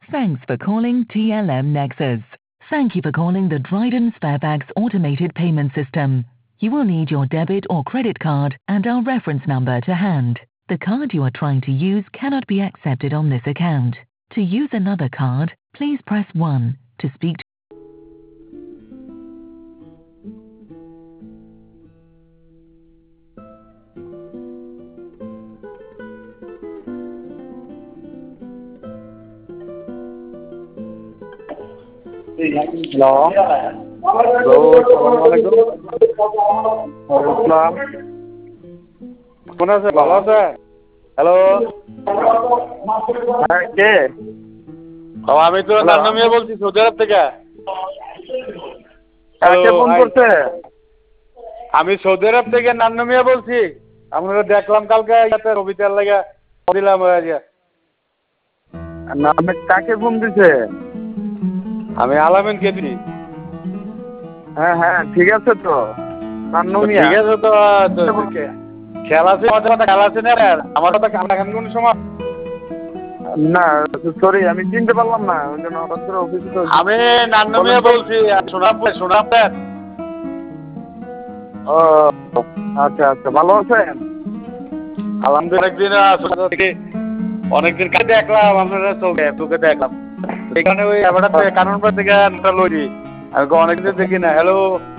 Thanks for calling TLM Nexus. Thank you for calling the Dryden Sparebags automated payment system. You will need your debit or credit card and our reference number to hand. The card you are trying to use cannot be accepted on this account. To use another card, please press 1 to speak to hello hello, আসসালামু আলাইকুম। আসসালাম। কেমন আছে? ভালো আছে? Hello, হ্যাঁ, কে? আমি তো নান্নু মিয়া বলছি সৌদি আরব থেকে। কাকে ফোন ভাই, করছে? আমি সৌদি আরব থেকে নান্নু মিয়া বলছি। আপনারা দেখলাম কালকে ইয়াতে রবিতার লাগে দিলাম না, আমি কাকে ফোন দিছে? আমি আলামিন কেদি। হ্যাঁ হ্যাঁ, ঠিক আছে তো। নান্নু মিয়া। ঠিক আছে তো, খেলা আছে, আমাদের কথা খেলা আছে না? আমার কথা কান কোন সময়? না, সরি, আমি চিনতে পারলাম না। ওই জন্য হঠাৎ করে অফিসে তো। আমি নান্নু মিয়া বলছি, শোনাবেন। ও আচ্ছা আচ্ছা, ভালো আছেন? আলহামদুলিল্লাহ, অনেকদিন কাছে দেখলাম আপনারা তোকে দেখলাম এখানে ওই কাননপাড়া থেকে লই আমি অনেকদিন দেখি না। হ্যালো,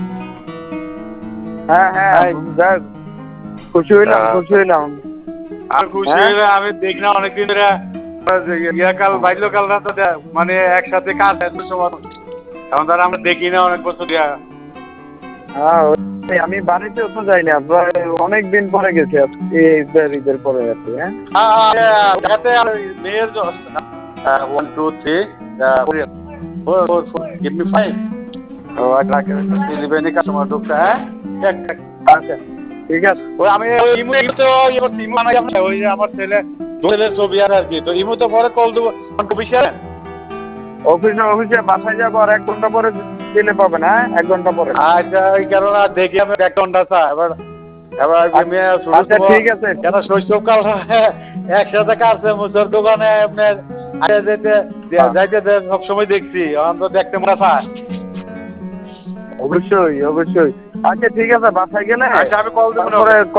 হ্যাঁ হ্যাঁ, যাক, খুশি হইলাম খুশি হইলাম। আর খুশি হয়ে আমি দেখলাম অনেকদিন ধরে কাল বাইলো কাল রাত মানে একসাথে কাজ এত সময় এখন তারা আমরা দেখি না অনেক বছর। হ্যাঁ, আমি বাড়িতে তো যাই না, অনেকদিন পরে গেছি ঈদের পরে আর কি। হ্যাঁ, মেয়ের 1 2 3 give me 5 কাস্টমার ঢুকছে। হ্যাঁ, আচ্ছা, ঠিক আছে। ওই আমি ওই যে আমার ছেলের ছবি আর কি, তো ইমো তো পরে কল দেবো অফিসে। অফিসে বাসায় যাবো, আর 1 ঘন্টা পরে দিলে পাবেন। হ্যাঁ, 1 ঘন্টা পরে। আচ্ছা, ওই কারণে দেখি আমি 1 ঘন্টা এবার আচ্ছা, ঠিক আছে। কেন শৈশবকাল একসাথে কাটছে মুসর দোকানে আপনার যাইতে সবসময় দেখছি, অন্ত দেখতে মনে চায়। অবশ্যই অবশ্যই। আচ্ছা, ঠিক আছে, বাসায় গেলে আচ্ছা, আমি কল দেবো।